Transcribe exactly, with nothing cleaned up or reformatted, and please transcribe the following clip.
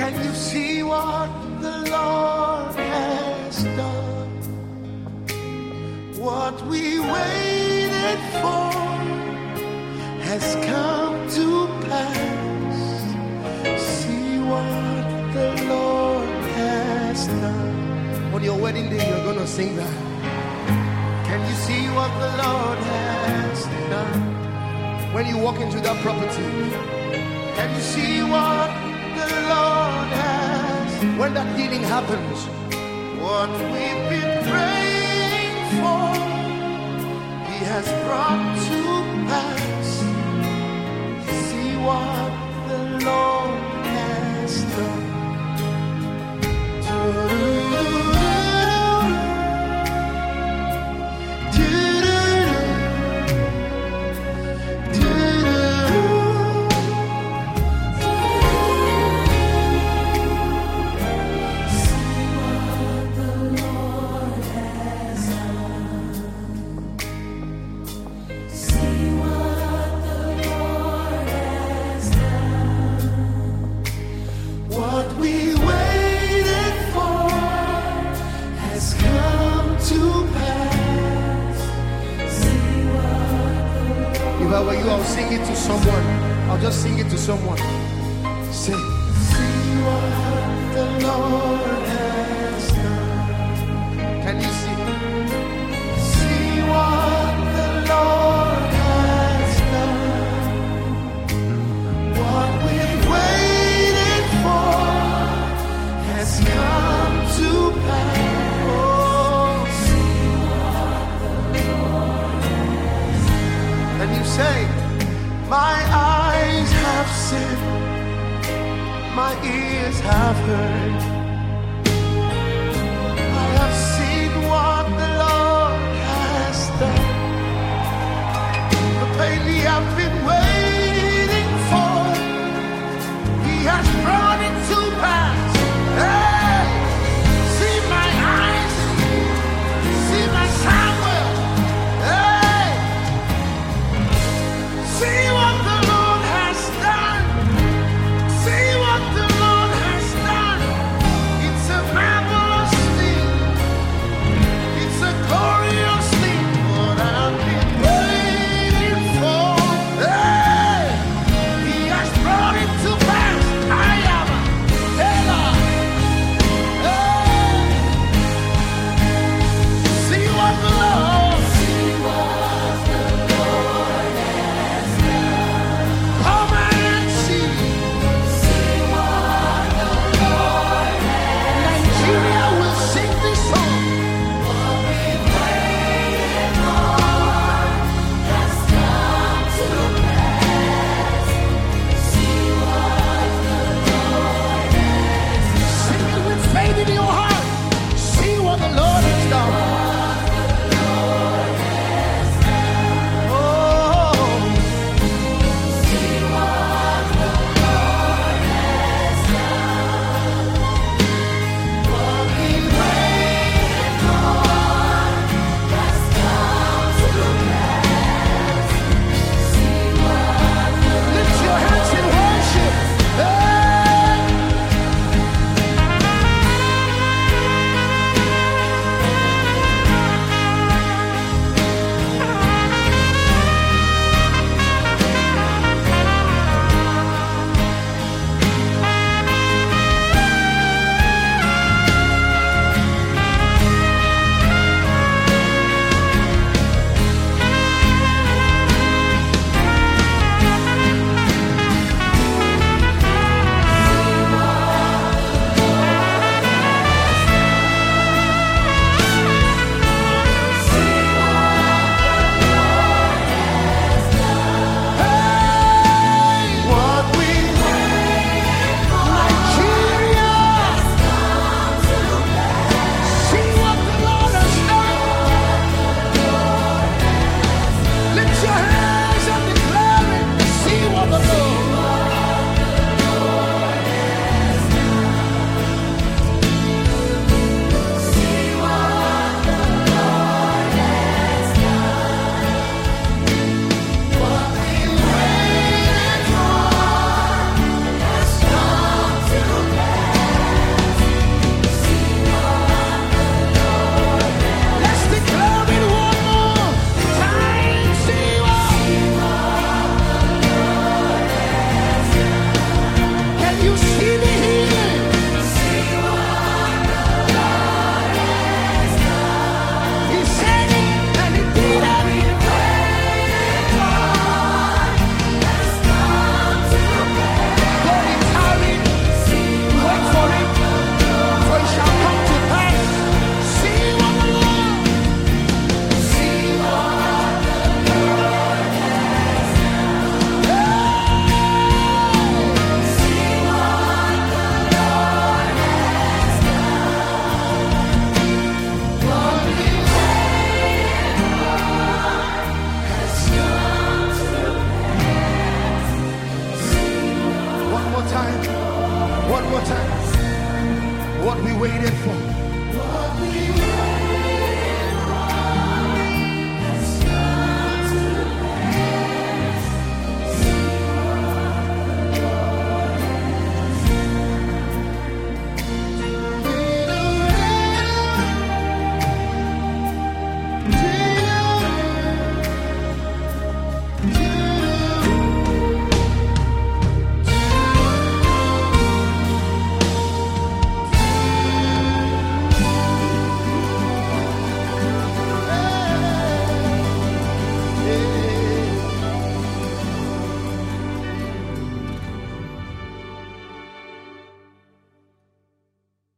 Can you see what the Lord has done? What we waited for has come to pass. See what the Lord has done. On your wedding day, you're gonna sing that. Can you see what the Lord has done? When you walk into that property, can you see what the Lord has? When that healing happens, what we've been praying for, He has brought to pass. See what the Lord has done. You, I'll sing it to someone. I'll just sing it to someone. Say, see what the Lord has done. Can you see? See what the Lord has done. What we've waited for has come to pass. Oh, see what the Lord has done. And you say, my eyes have seen, my ears have heard. I have seen what the Lord has done. The pain we have been waiting for, He has brought it to pass. Hey, see my eyes, see my Samuel. Hey, see what the Lord has done. See what the Lord has done. One more time. What we waited for. What we waited